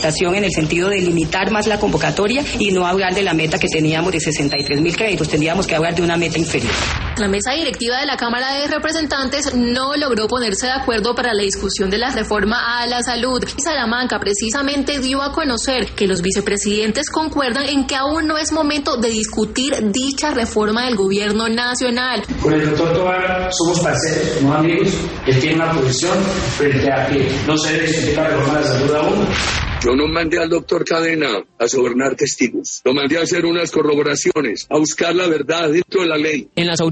aceptación en el sentido de limitar más la convocatoria y no hablar de la meta que teníamos de 63.000 créditos, tendríamos que hablar de una meta inferior. La mesa directiva de la Cámara de Representantes no logró ponerse de acuerdo para la discusión de la reforma a la salud. Salamanca precisamente dio a conocer que los vicepresidentes concuerdan en que aún no es momento de discutir dicha reforma del gobierno nacional. Con el doctor Tovar somos parceros, no amigos. Él tiene una posición frente a que no se debe discutir la reforma de la salud aún. Yo no mandé al doctor Cadena a sobornar testigos. Lo mandé a hacer unas corroboraciones, a buscar la verdad dentro de la ley.